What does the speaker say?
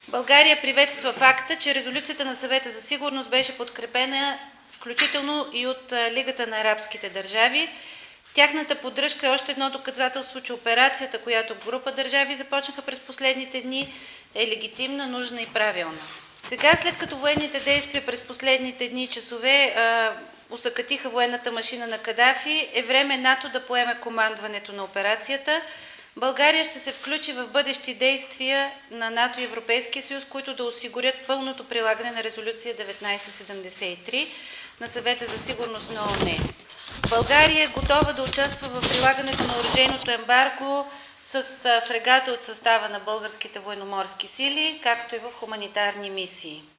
България приветства факта, че резолюцията на Съвета за сигурност беше подкрепена включително и от Лигата на арабските държави. Тяхната поддръжка е още едно доказателство, че операцията, която група държави започнаха през последните дни, е легитимна, нужна и правилна. Сега, след като военните действия през последните дни и часове усъкатиха военната машина на Кадафи, е време НАТО да поеме командването на операцията. България ще се включи в бъдещи действия на НАТО и Европейския съюз, които да осигурят пълното прилагане на резолюция 1973 на Съвета за сигурност на ООН. България е готова да участва в прилагането на оръжейното ембарго с фрегата от състава на българските военноморски сили, както и в хуманитарни мисии.